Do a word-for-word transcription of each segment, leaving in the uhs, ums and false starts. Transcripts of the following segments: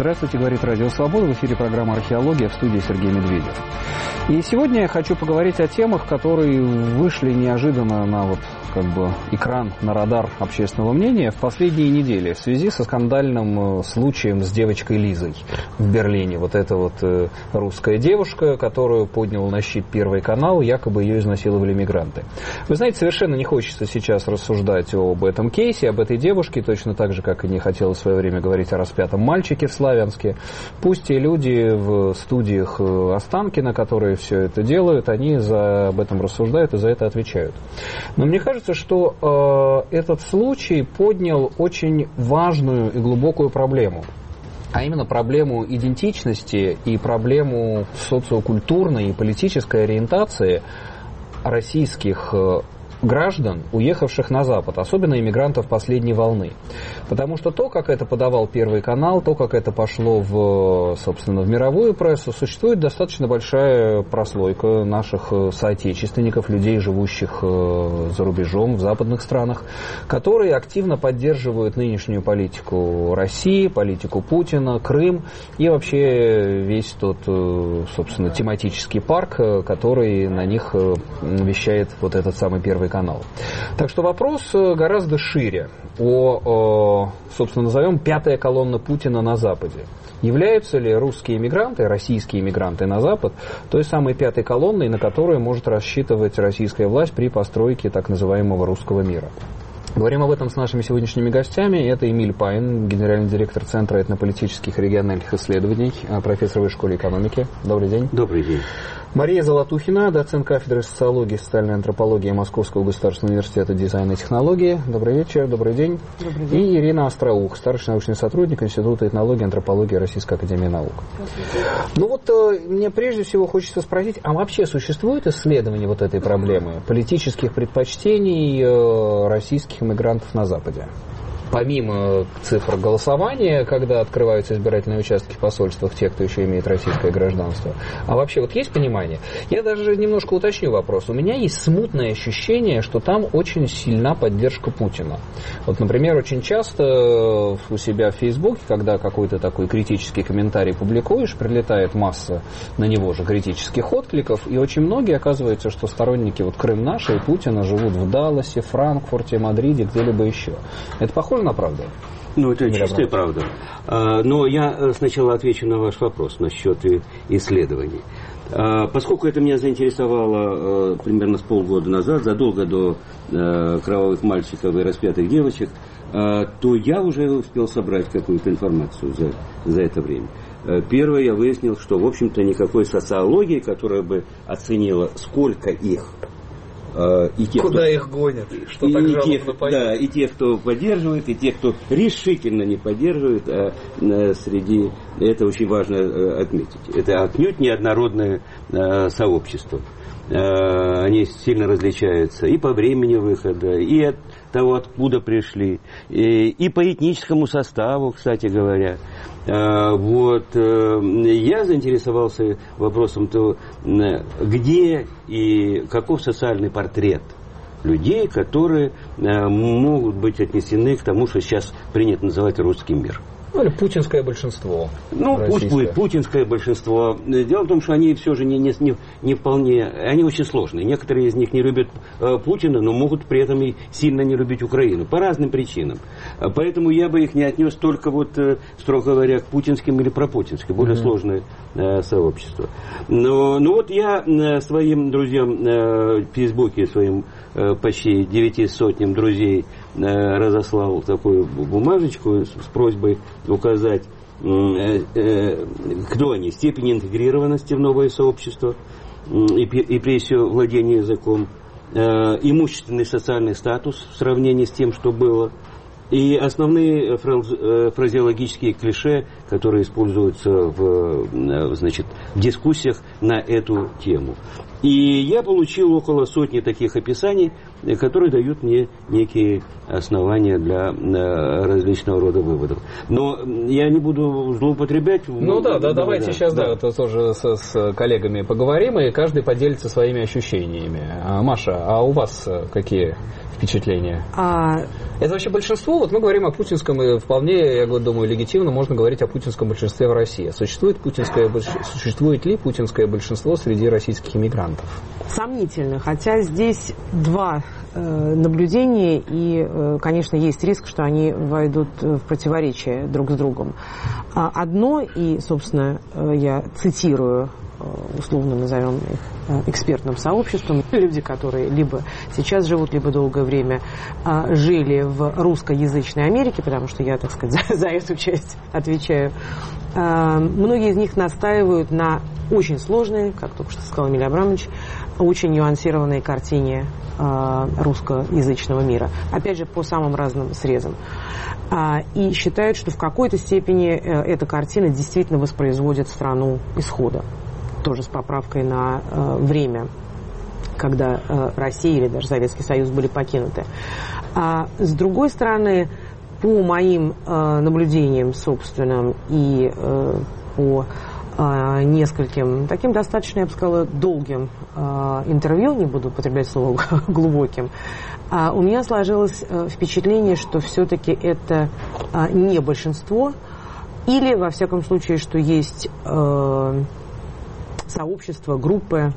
Здравствуйте, говорит Радио Свобода. В эфире программа «Археология», в студии Сергей Медведев. И сегодня я хочу поговорить о темах, которые вышли неожиданно на вот, как бы, экран, на радар общественного мнения в последние недели в связи со скандальным случаем с девочкой Лизой в Берлине. Вот эта вот русская девушка, которую поднял на щит Первый канал, якобы ее изнасиловали мигранты. Вы знаете, совершенно не хочется сейчас рассуждать об этом кейсе, об этой девушке, точно так же, как и не хотелось в свое время говорить о распятом мальчике в Славянске. Пусть и люди в студиях Останкино, которые все это делают, они за, об этом рассуждают и за это отвечают. Но мне кажется, что э, этот случай поднял очень важную и глубокую проблему. А именно проблему идентичности и проблему социокультурной и политической ориентации российских граждан, уехавших на Запад, особенно иммигрантов последней волны. Потому что то, как это подавал Первый канал, то, как это пошло в, собственно, в мировую прессу, существует достаточно большая прослойка наших соотечественников, людей, живущих за рубежом, в западных странах, которые активно поддерживают нынешнюю политику России, политику Путина, Крым и вообще весь тот, собственно, тематический парк, который на них вещает вот этот самый Первый канал. Так что вопрос гораздо шире о, о, собственно, назовем пятая колонна Путина на Западе. Являются ли русские эмигранты, российские эмигранты на Запад той самой пятой колонной, на которую может рассчитывать российская власть при постройке так называемого русского мира? Говорим об этом с нашими сегодняшними гостями. Это Эмиль Паин, генеральный директор Центра этнополитических и региональных исследований, профессор в Высшей школе экономики. Добрый день. Добрый день. Мария Золотухина, доцент кафедры социологии и социальной антропологии Московского государственного университета дизайна и технологии. Добрый вечер, добрый день. Добрый день. И Ирина Остроух, старший научный сотрудник Института этнологии и антропологии Российской академии наук. Ну вот мне прежде всего хочется спросить, а вообще существует исследование вот этой проблемы политических предпочтений российских иммигрантов на Западе? Помимо цифр голосования, когда открываются избирательные участки в посольствах, те, кто еще имеет российское гражданство. А вообще вот есть понимание? Я даже немножко уточню вопрос. У меня есть смутное ощущение, что там очень сильна поддержка Путина. Вот, например, очень часто у себя в Фейсбуке, когда какой-то такой критический комментарий публикуешь, прилетает масса на него же критических откликов, и очень многие, оказывается, что сторонники вот Крым наш и Путина живут в Далласе, Франкфурте, Мадриде, где-либо еще. Это похоже на правду? Ну, это чистая правда. Но я сначала отвечу на ваш вопрос насчет исследований. Поскольку это меня заинтересовало примерно с полгода назад, задолго до кровавых мальчиков и распятых девочек, то я уже успел собрать какую-то информацию за, за это время. Первое, я выяснил, что, в общем-то, никакой социологии, которая бы оценила, сколько их, И те, Куда кто, их гонят? Что и, так и, тех, да, и те, кто поддерживает, и те, кто решительно не поддерживает, а, а среди это очень важно а, отметить. Это отнюдь неоднородное а, сообщество. А, они сильно различаются и по времени выхода, и от того, откуда пришли, и, и по этническому составу, кстати говоря. А, вот, я заинтересовался вопросом, то, где и каков социальный портрет людей, которые могут быть отнесены к тому, что сейчас принято называть русский мир. Ну, или путинское большинство. Ну, российское. Пусть будет путинское большинство. Дело в том, что они все же не, не, не вполне... Они очень сложные. Некоторые из них не любят э, Путина, но могут при этом и сильно не любить Украину. По разным причинам. Поэтому я бы их не отнес только, вот, э, строго говоря, к путинским или пропутинским. Более mm-hmm. сложное э, сообщество. Но, но вот я э, своим друзьям э, в Фейсбуке, своим э, почти девяти сотням друзей э, разослал такую бумажечку с, с просьбой указать, кто они, степень интегрированности в новое сообщество и, и прежде всего владение языком, имущественный социальный статус в сравнении с тем, что было, и основные фразеологические клише, которые используются в, значит, в дискуссиях на эту тему. И я получил около сотни таких описаний, которые дают мне некие основания для различного рода выводов. Но я не буду злоупотреблять. Ну да, да, да давайте да, сейчас да. Да, вот тоже с, с коллегами поговорим, и каждый поделится своими ощущениями. А, Маша, а у вас какие впечатления? А... Это вообще большинство, вот мы говорим о путинском, и вполне, я думаю, легитимно можно говорить о путинском большинстве в России. Существует, путинское, существует ли путинское большинство среди российских иммигрантов? Сомнительно, хотя здесь два э, наблюдения, и, э, конечно, есть риск, что они войдут в противоречие друг с другом. Одно, и, собственно, я цитирую, условно назовем их экспертным сообществом, люди, которые либо сейчас живут, либо долгое время а, жили в русскоязычной Америке, потому что я, так сказать, за, за эту часть отвечаю. А, многие из них настаивают на очень сложной, как только что сказал Эмилий Абрамович, очень нюансированной картине а, русскоязычного мира. Опять же, по самым разным срезам. А, и считают, что в какой-то степени а, эта картина действительно воспроизводит страну исхода. Тоже с поправкой на э, время, когда э, Россия или даже Советский Союз были покинуты. А с другой стороны, по моим э, наблюдениям собственным и э, по э, нескольким таким достаточно, я бы сказала, долгим э, интервью, не буду употреблять слово глубоким, э, у меня сложилось э, впечатление, что все-таки это э, не большинство, или, во всяком случае, что есть... Э, сообщества, группы,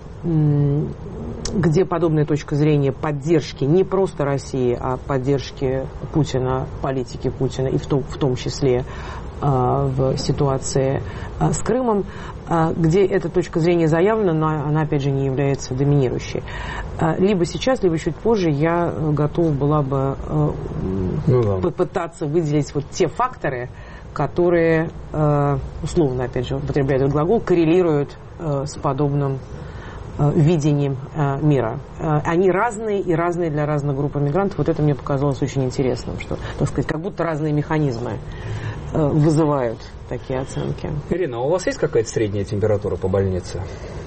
где подобная точка зрения поддержки не просто России, а поддержки Путина, политики Путина, и в том, в том числе э, в ситуации э, с Крымом, э, где эта точка зрения заявлена, но она, опять же, не является доминирующей. Э, либо сейчас, либо чуть позже я готова была бы э, ну, да. попытаться выделить вот те факторы, которые, э, условно, опять же, употребляют этот глагол, коррелируют э, с подобным э, видением э, мира. Э, они разные и разные для разных групп иммигрантов. Вот это мне показалось очень интересным, что, так сказать, как будто разные механизмы э, вызывают такие оценки. Ирина, а у вас есть какая-то средняя температура по больнице?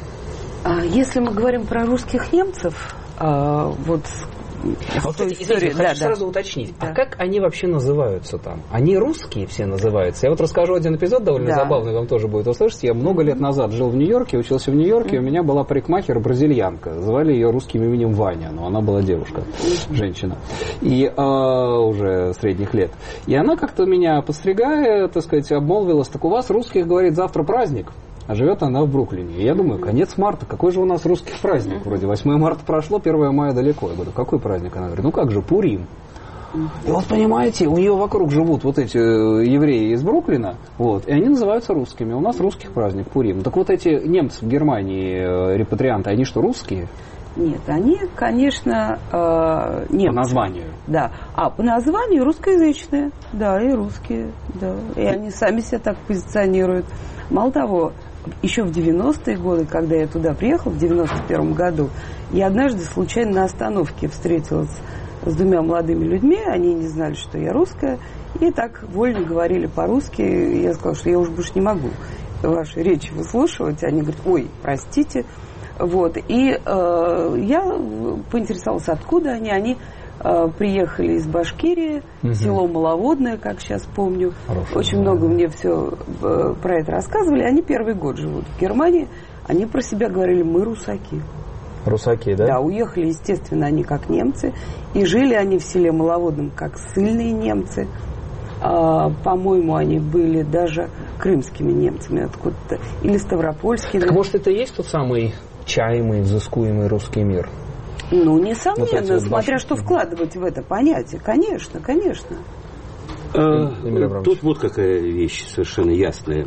Если мы говорим про русских немцев, э, вот... Вот, кстати, извините, хочу да, сразу да. уточнить, да. а как они вообще называются там? Они русские все называются? Я вот расскажу один эпизод довольно да. забавный, вам тоже будет услышать. Я много лет назад жил в Нью-Йорке, учился в Нью-Йорке, mm-hmm. у меня была парикмахер бразильянка. Звали ее русским именем Ваня, но она была девушка, mm-hmm. женщина. И а, уже средних лет. И она как-то меня подстригая, так сказать, обмолвилась: так у вас русских, говорит, завтра праздник. А живет она в Бруклине. И я думаю, конец марта, какой же у нас русский праздник? Вроде восьмое марта прошло, первое мая далеко. Я говорю, какой праздник? Она говорит, ну как же, Пурим. И вот понимаете, у нее вокруг живут вот эти евреи из Бруклина, вот, и они называются русскими. У нас русских праздник, Пурим. Так вот эти немцы в Германии, репатрианты, они что, русские? Нет, они, конечно, э, немцы. По названию? Да. А по названию русскоязычные. Да, и русские. Да. И они сами себя так позиционируют. Мало того, еще в девяностые годы, когда я туда приехала, в девяносто первом году, я однажды случайно на остановке встретилась с двумя молодыми людьми, они не знали, что я русская, и так вольно говорили по-русски. И я сказала, что я уже больше не могу ваши речи выслушивать. Они говорят, ой, простите. Вот. И э, я поинтересовалась, откуда они. Они э, приехали из Башкирии, угу. село Маловодное, как сейчас помню. Хорошо, Очень да. много мне все э, про это рассказывали. Они первый год живут в Германии. Они про себя говорили, мы русаки. Русаки, да? Да, уехали, естественно, они как немцы. И жили они в селе Маловодном как ссыльные немцы. А, по-моему, они были даже крымскими немцами откуда-то. Или ставропольскими. Так может, это и есть тот самый чаемый, взыскуемый русский мир? Ну, несомненно, вот вот смотря ваши... что вкладывать в это понятие. Конечно, конечно. А, тут вот какая вещь совершенно ясная.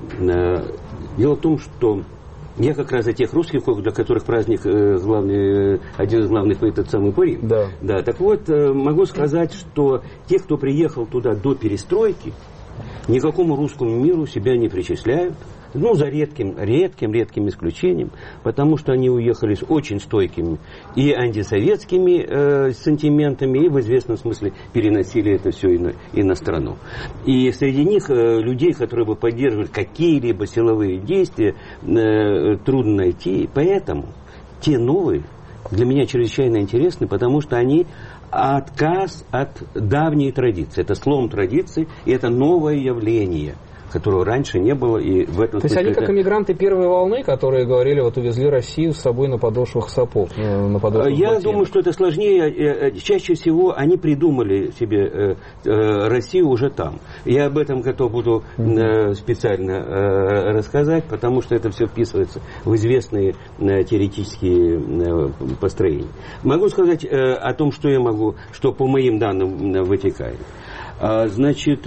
Дело в том, что я как раз за тех русских, для которых праздник главный, один из главных, этот самый Пурим. Да. Да. Так вот, могу сказать, что те, кто приехал туда до перестройки, никакому русскому миру себя не причисляют. Ну, за редким, редким, редким исключением, потому что они уехали с очень стойкими и антисоветскими э, сантиментами, и в известном смысле переносили это все и на, и на страну. И среди них э, людей, которые бы поддерживали какие-либо силовые действия, э, трудно найти. Поэтому те новые, для меня чрезвычайно интересны, потому что они отказ от давней традиции. Это слом традиции, и это новое явление, которого раньше не было. И в этом То есть они это... как эмигранты первой волны, которые говорили, вот увезли Россию с собой на подошвах сапог. На подошвах Я ботинок. думаю, что это сложнее. Чаще всего они придумали себе Россию уже там. Я об этом готов буду mm-hmm. специально рассказать, потому что это все вписывается в известные теоретические построения. Могу сказать о том, что я могу, что по моим данным вытекает. Значит,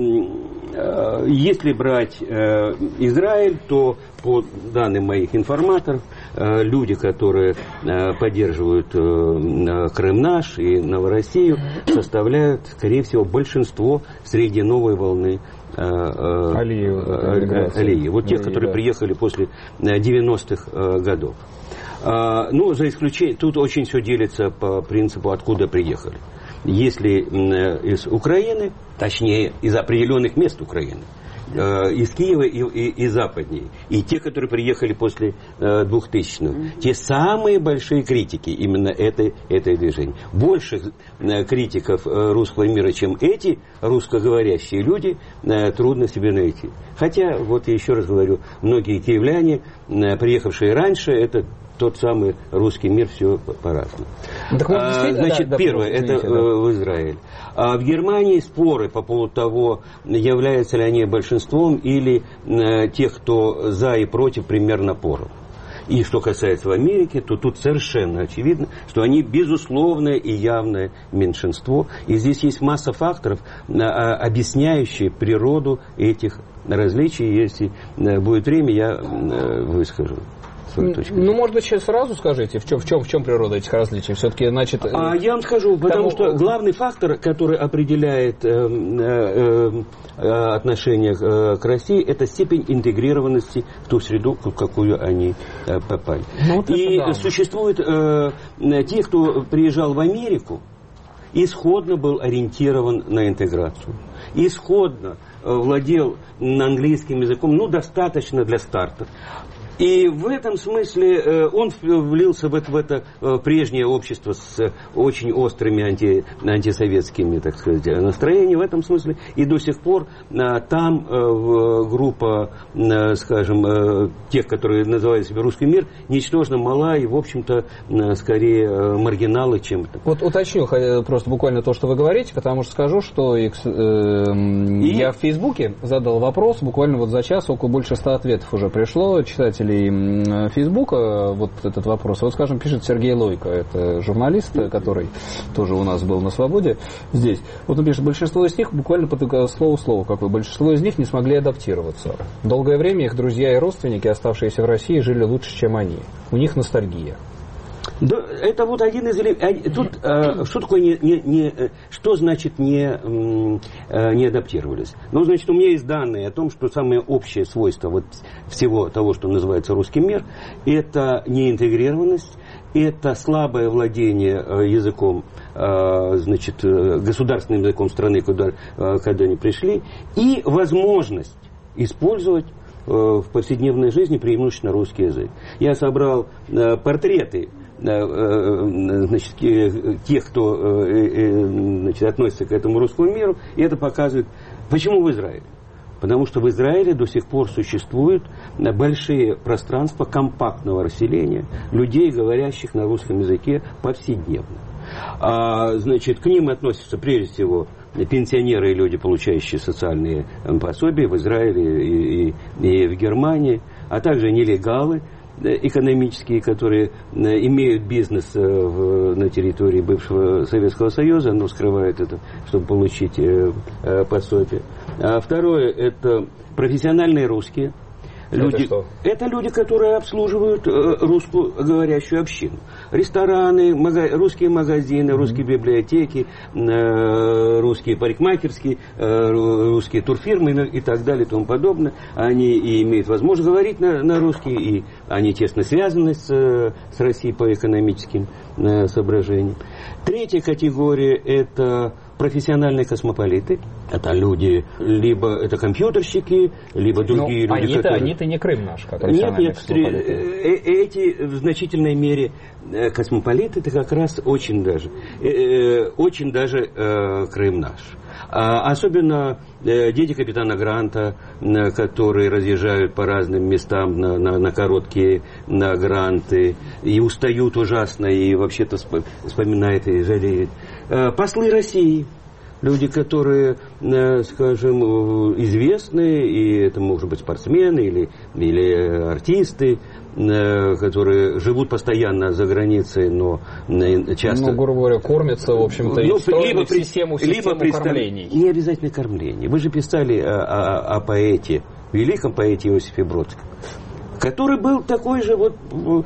если брать Израиль, то по данным моих информаторов, люди, которые поддерживают Крым наш и Новороссию, составляют, скорее всего, большинство среди новой волны Алии. Вот тех, которые приехали после девяностых годов. Ну, за исключением, тут очень все делится по принципу, откуда приехали. Если из Украины, точнее, из определенных мест Украины, из Киева и, и, и западней, и те, которые приехали после двухтысячных, mm-hmm. те самые большие критики именно этой, этой движения. Больше критиков русского мира, чем эти русскоговорящие люди, трудно себе найти. Хотя, вот я еще раз говорю, многие киевляне, приехавшие раньше, это тот самый русский мир, все по-разному. Так, а, значит, да, первое, да, это да. в Израиле. А в Германии споры по поводу того, являются ли они большинством или э, тех, кто за и против, примерно поровну. И что касается в Америке, то тут совершенно очевидно, что они безусловное и явное меньшинство. И здесь есть масса факторов, объясняющие природу этих различий. Если будет время, я выскажу. Ну, может быть, сейчас сразу скажите, в чем, в чем, в чем природа этих различий? Все-таки, значит... А я вам скажу, потому тому... что главный фактор, который определяет э, э, э, отношение к России, это степень интегрированности в ту среду, в какую они э, попали. Ну, вот И да. существует э, те, кто приезжал в Америку, исходно был ориентирован на интеграцию. Исходно э, владел английским языком, ну, достаточно для старта. И в этом смысле он влился в это, в это прежнее общество с очень острыми анти, антисоветскими, так сказать, настроениями. В этом смысле и до сих пор там группа, скажем, тех, которые называют себя русский мир, ничтожно мала и, в общем-то, скорее маргиналы, чем... Вот уточню просто буквально то, что вы говорите, потому что скажу, что э, и... я в Фейсбуке задал вопрос, буквально вот за час около больше ста ответов уже пришло, читатели Фейсбука, вот этот вопрос. Вот, скажем, пишет Сергей Лойко, это журналист, который тоже у нас был на свободе здесь. Вот он пишет, большинство из них, буквально по слову слову, какое, большинство из них не смогли адаптироваться. Долгое время их друзья и родственники, оставшиеся в России, жили лучше, чем они. У них ностальгия. Да, это вот один из элементов. Тут э, что такое не, не, не что значит не, э, не адаптировались? Ну, значит, у меня есть данные о том, что самое общее свойство вот всего того, что называется русский мир, это неинтегрированность, это слабое владение языком, э, значит, государственным языком страны, куда, э, когда они пришли, и возможность использовать в повседневной жизни преимущественно русский язык. Я собрал э, портреты значит, тех, кто значит, относится к этому русскому миру, и это показывает, почему в Израиле. Потому что в Израиле до сих пор существуют большие пространства компактного расселения людей, говорящих на русском языке повседневно. А, значит, к ним относятся прежде всего пенсионеры и люди, получающие социальные пособия в Израиле и, и, и в Германии, а также нелегалы экономические, которые имеют бизнес в, на территории бывшего Советского Союза, но скрывают это, чтобы получить пособие. А второе, это профессиональные русские. Люди, это, это люди, которые обслуживают русскую говорящую общину. Рестораны, мага, русские магазины, mm-hmm. русские библиотеки, русские парикмахерские, русские турфирмы и так далее и тому подобное. Они и имеют возможность говорить на, на русский, и они тесно связаны с, с Россией по экономическим соображениям. Третья категория – это профессиональные космополиты. Это люди, либо это компьютерщики, либо другие ну, люди, они-то, которые... они-то не Крым наш, как Нет, нет, космополиты. Эти в значительной мере космополиты, это как раз очень даже, очень даже Крым наш. Особенно дети капитана Гранта, которые разъезжают по разным местам на, на, на короткие на гранты и устают ужасно, и вообще-то вспоминают и жалеют. Послы России. Люди, которые, скажем, известны, и это может быть спортсмены или, или артисты, которые живут постоянно за границей, но часто... Ну, грубо говоря, кормятся, в общем-то, ну, и либо в систему, систему либо кормлений. Не обязательно кормление. Вы же писали о, о, о поэте, великом поэте Иосифе Бродском, который был такой же вот...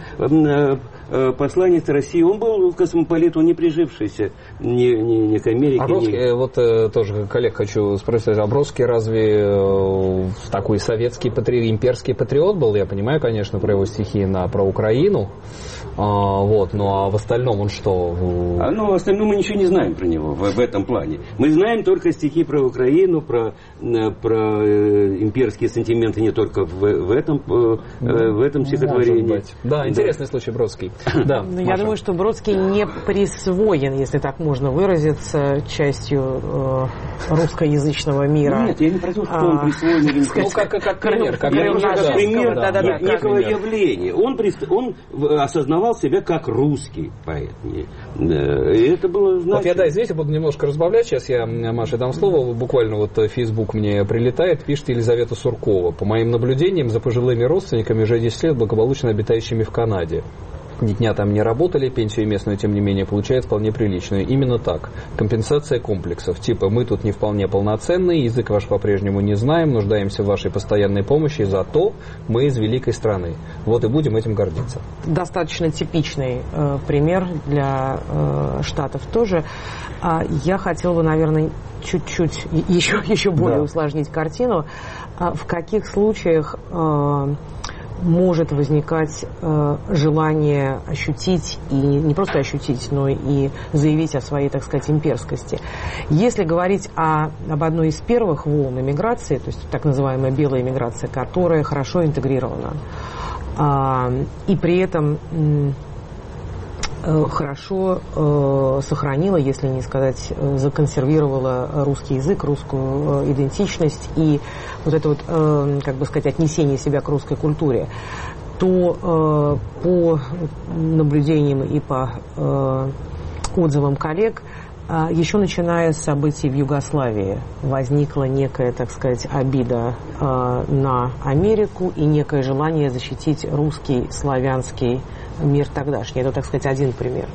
посланец России, он был космополит, он не прижившийся ни, ни, ни к Америке. А Бродский, ни... вот э, тоже коллег хочу спросить, а Бродский разве э, такой советский патри... имперский патриот был? Я понимаю, конечно, про его стихи на, про Украину, а, вот, ну а в остальном он что? А, ну, в остальном мы ничего не знаем про него в, в этом плане. Мы знаем только стихи про Украину, про, про э, имперские сантименты не только в, в этом, э, в этом стихотворении. Да, интересный да. случай Бродский. Да, Но я думаю, что Бродский не присвоен, если так можно выразиться, частью э, русскоязычного мира. Нет, я не про то, что он присвоен или не Ну, как, как, как пример. Как пример, да, пример да, да, да, да, некого пример. явления. Он, он осознавал себя как русский поэт. И это было значимо. Вот я, да, извините, буду немножко разбавлять. Сейчас я Маше дам слово. Буквально вот Facebook мне прилетает, пишет Елизавета Суркова. По моим наблюдениям, за пожилыми родственниками уже десять лет благополучно обитающими в Канаде. Ни дня там не работали, пенсию местную, тем не менее, получают вполне приличную. Именно так. Компенсация комплексов. Типа, мы тут не вполне полноценные, язык ваш по-прежнему не знаем, нуждаемся в вашей постоянной помощи, зато мы из великой страны. Вот и будем этим гордиться. Достаточно типичный э, пример для э, Штатов тоже. А я хотела бы, наверное, чуть-чуть еще, еще более да. усложнить картину. А в каких случаях... Э, может возникать э, желание ощутить, и не просто ощутить, но и заявить о своей, так сказать, имперскости. Если говорить о, об одной из первых волн эмиграции, то есть так называемая белая эмиграция, которая хорошо интегрирована, э, и при этом э, хорошо э, сохранила, если не сказать, э, законсервировала русский язык, русскую э, идентичность и вот это вот, э, как бы сказать, отнесение себя к русской культуре, то э, по наблюдениям и по э, отзывам коллег, э, еще начиная с событий в Югославии возникла некая, так сказать, обида э, на Америку и некое желание защитить русский, славянский мир тогдашний. Это, так сказать, один пример.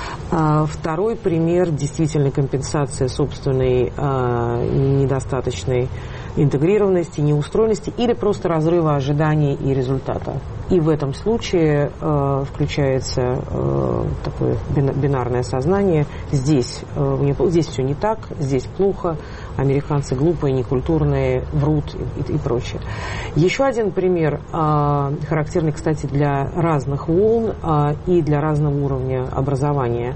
А второй пример действительно компенсация собственной а, недостаточной интегрированности, неустроенности или просто разрыва ожиданий и результата. И в этом случае э, включается э, такое бинарное сознание. Здесь, э, здесь все не так, здесь плохо, американцы глупые, некультурные, врут и, и, и прочее. Еще один пример, э, характерный, кстати, для разных волн э, и для разного уровня образования.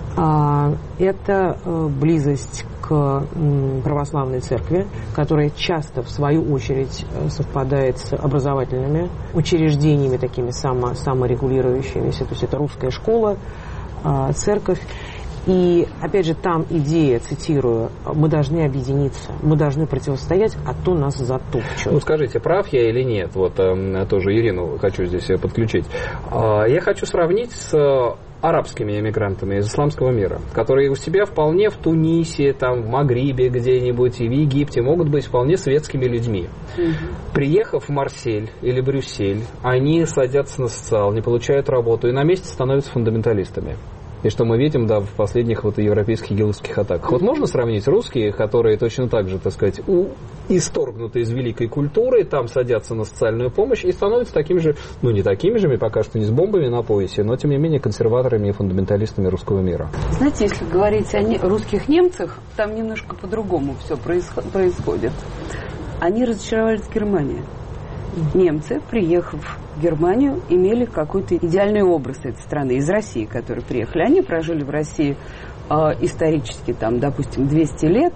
Э, это э, близость к православной церкви, которая часто, в свою очередь, совпадает с образовательными учреждениями, такими само, саморегулирующимися. То есть это русская школа, церковь. И, опять же, там идея, цитирую, мы должны объединиться, мы должны противостоять, а то нас затопчут. Ну, скажите, прав я или нет? Вот э, тоже Ирину хочу здесь подключить. Э, я хочу сравнить с арабскими эмигрантами из исламского мира, которые у себя вполне в Тунисе, там, в Магрибе где-нибудь и в Египте могут быть вполне светскими людьми. Mm-hmm. Приехав в Марсель или Брюссель, они садятся на социал, не получают работу и на месте становятся фундаменталистами. И что мы видим, да, в последних вот европейских гиловских атаках. Вот можно сравнить русские, которые точно так же, так сказать, у... исторгнуты из великой культуры, там садятся на социальную помощь и становятся такими же, ну не такими же, пока что не с бомбами на поясе, но тем не менее консерваторами и фундаменталистами русского мира. Знаете, если говорить о не... русских немцах, там немножко по-другому все происход... происходит. Они разочаровались в Германии. Немцы, приехав в Германию, имели какой-то идеальный образ этой страны из России, которые приехали. Они прожили в России э, исторически, там, допустим, двести лет,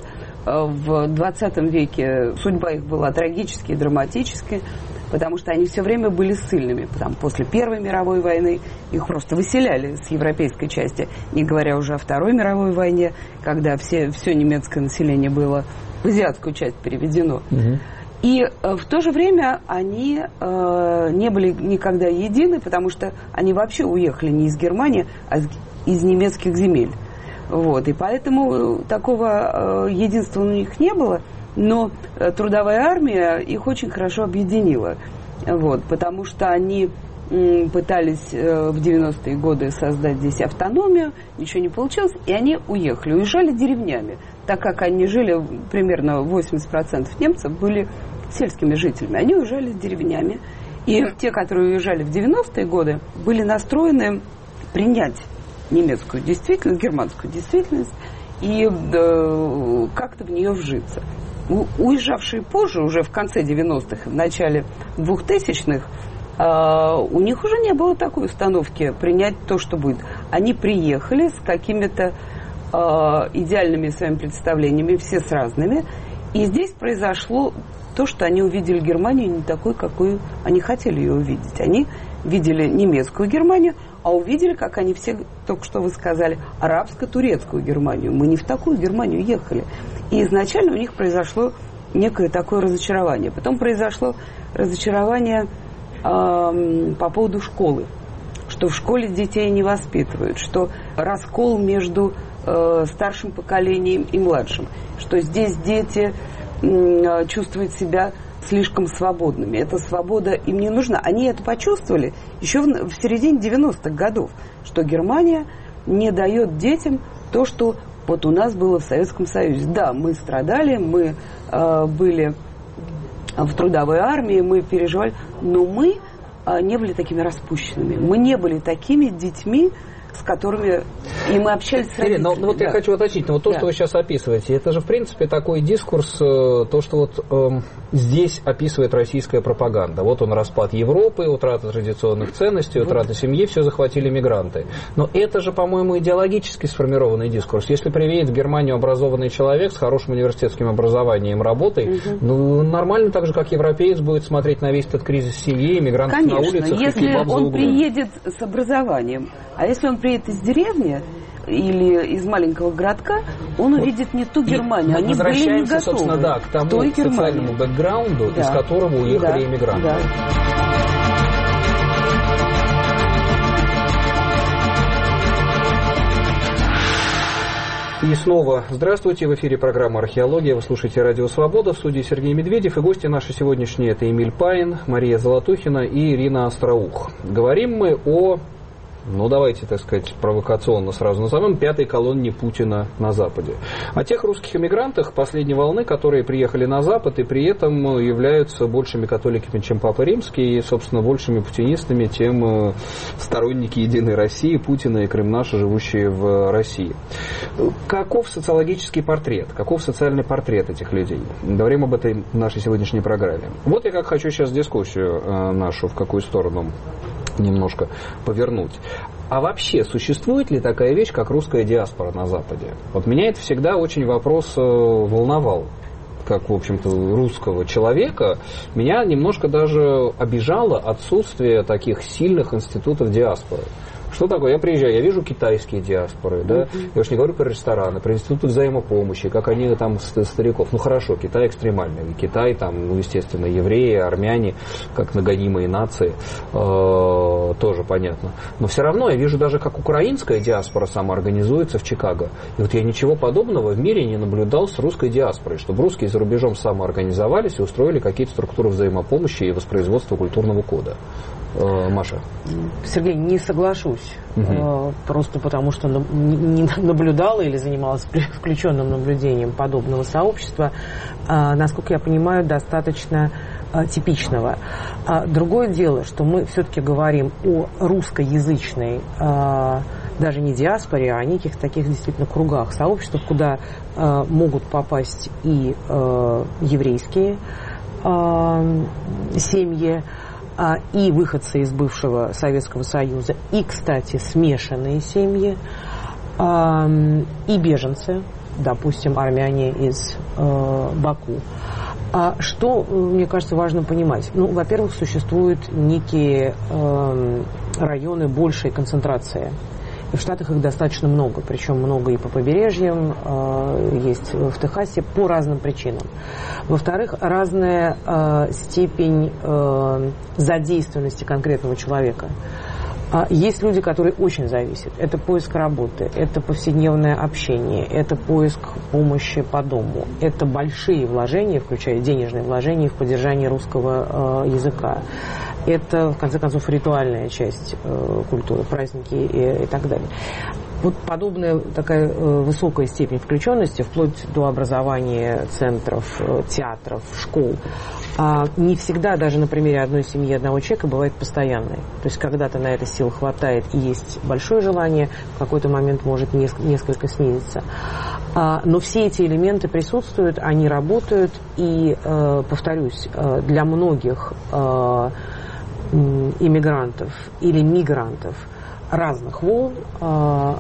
в двадцатом веке судьба их была трагической и драматической, потому что они все время были ссыльными. Потому, после Первой мировой войны их просто выселяли с европейской части, не говоря уже о Второй мировой войне, когда все, все немецкое население было в азиатскую часть переведено. Угу. И э, в то же время они э, не были никогда едины, потому что они вообще уехали не из Германии, а из немецких земель. Вот. И поэтому такого э, единства у них не было, но э, трудовая армия их очень хорошо объединила. Вот. Потому что они м, пытались э, в девяностые годы создать здесь автономию, ничего не получилось, и они уехали, уезжали деревнями. Так как они жили, примерно восемьдесят процентов немцев были сельскими жителями, они уезжали деревнями. И те, которые уезжали в девяностые годы, были настроены принять немецкую действительность, германскую действительность и э, как-то в нее вжиться. У, уезжавшие позже, уже в конце девяностых, в начале двухтысячных, э, у них уже не было такой установки принять то, что будет. Они приехали с какими-то э, идеальными своими представлениями, все с разными, и здесь произошло то, что они увидели Германию не такой, какой они хотели ее увидеть. Они видели немецкую Германию, а увидели, как они все, только что вы сказали, арабско-турецкую Германию. Мы не в такую Германию ехали. И изначально у них произошло некое такое разочарование. Потом произошло разочарование э, по поводу школы. Что в школе детей не воспитывают. Что раскол между э, старшим поколением и младшим. Что здесь дети э, чувствуют себя слишком свободными. Эта свобода им не нужна. Они это почувствовали еще в, в середине девяностых годов, что Германия не дает детям то, что вот у нас было в Советском Союзе. Да, мы страдали, мы э, были в трудовой армии, мы переживали, но мы э, не были такими распущенными. Мы не были такими детьми, с которыми и мы общались с родителями. Но, но вот да. я хочу уточнить, но вот то, да. что вы сейчас описываете, это же в принципе такой дискурс, то, что вот э, здесь описывает российская пропаганда. Вот он распад Европы, утрата традиционных ценностей, утрата семьи, все захватили мигранты. Но это же, по-моему, идеологически сформированный дискурс. Если приедет в Германию образованный человек с хорошим университетским образованием, работой, угу. ну нормально так же, как европеец будет смотреть на весь этот кризис семьи, мигрантов на улицах. Конечно, если он приедет с образованием, а если он приедет из деревни или из маленького городка, он вот. увидит не ту Германию. Они были не готовы. Собственно, да, к тому социальному бэкграунду, да. из которого уехали да. иммигранты. Да. И снова здравствуйте, в эфире программа «Археология», вы слушаете «Радио Свобода», в студии Сергей Медведев, и гости наши сегодняшние — это Эмиль Паин, Мария Золотухина и Ирина Остроух. Говорим мы о... ну, давайте, так сказать, провокационно сразу назовем, пятой колонне Путина на Западе. О тех русских эмигрантах последней волны, которые приехали на Запад и при этом являются большими католиками, чем Папа Римский, и, собственно, большими путинистами, чем сторонники Единой России, Путина и Крым-Наши, живущие в России. Каков социологический портрет, каков социальный портрет этих людей? Говорим об этой нашей сегодняшней программе. Вот я как хочу сейчас дискуссию нашу в какую сторону немножко повернуть. А вообще, существует ли такая вещь, как русская диаспора на Западе? Вот меня это всегда очень вопрос волновал. Как, в общем-то, русского человека, меня немножко даже обижало отсутствие таких сильных институтов диаспоры. Что такое? Я приезжаю, я вижу китайские диаспоры, да, mm-hmm. я уж не говорю про рестораны, про институты взаимопомощи, как они там стариков. Ну хорошо, Китай экстремальный. Китай там, ну, естественно, евреи, армяне, как нагонимые нации, э, тоже понятно. Но все равно я вижу даже, как украинская диаспора самоорганизуется в Чикаго. И вот я ничего подобного в мире не наблюдал с русской диаспорой, чтобы русские за рубежом самоорганизовались и устроили какие-то структуры взаимопомощи и воспроизводства культурного кода. Маша. Сергей, не соглашусь. Угу. Просто потому, что не наблюдала или занималась включенным наблюдением подобного сообщества, насколько я понимаю, достаточно типичного. Другое дело, что мы все-таки говорим о русскоязычной, даже не диаспоре, а о неких таких действительно кругах, сообществах, куда могут попасть и еврейские семьи, и выходцы из бывшего Советского Союза, и, кстати, смешанные семьи, и беженцы, допустим, армяне из э, Баку. А что, мне кажется, важно понимать? Ну, во-первых, существуют некие э, районы большей концентрации. И в Штатах их достаточно много, причем много и по побережьям, э, есть в Техасе по разным причинам. Во-вторых, разная э, степень э, задействованности конкретного человека. Есть люди, которые очень зависят. Это поиск работы, это повседневное общение, это поиск помощи по дому, это большие вложения, включая денежные вложения в поддержание русского э, языка. Это, в конце концов, ритуальная часть э, культуры, праздники и, и так далее. Вот подобная такая э, высокая степень включенности, вплоть до образования центров, э, театров, школ, а не всегда даже на примере одной семьи, одного человека бывает постоянной. То есть когда-то на это сил хватает и есть большое желание, в какой-то момент может несколько, несколько снизиться. А, но все эти элементы присутствуют, они работают, и, э, повторюсь, э, для многих э, иммигрантов или мигрантов разных волн э,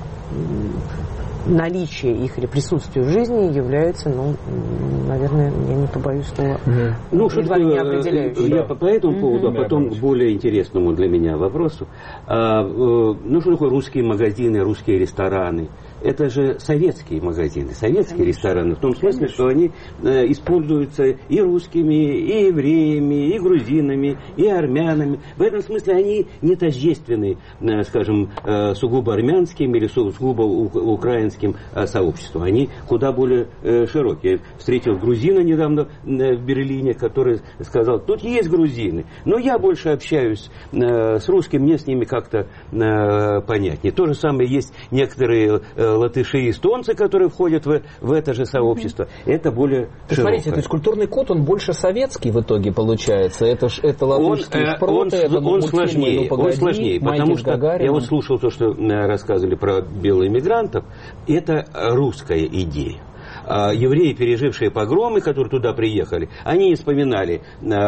наличие их или присутствие в жизни является, ну, наверное, я не побоюсь слова, mm-hmm. ну, едва ли не определяющим. Я по, по этому mm-hmm. поводу, а потом к более интересному для меня вопросу. А, ну, что такое русские магазины, русские рестораны? Это же советские магазины, советские Конечно. рестораны, в том смысле, Конечно. что они э, используются и русскими, и евреями, и грузинами, и армянами. В этом смысле они не тождественны, э, скажем, э, сугубо армянским или сугубо у- украинским э, сообществом. Они куда более э, широкие. Я встретил грузина недавно э, в Берлине, который сказал, тут есть грузины, но я больше общаюсь э, с русским, мне с ними как-то э, понятнее. То же самое есть некоторые э, латыши и эстонцы, которые входят в, в это же сообщество. Mm-hmm. Это более то широкое. Смотрите, то есть культурный код, он больше советский в итоге получается. Это, ж, это латышские он, шпроты, он, это он сложнее, ну, погоди, он сложнее, потому что Гагарином. я вот слушал то, что рассказывали про белоэмигрантов. Это русская идея. Евреи, пережившие погромы, которые туда приехали, они вспоминали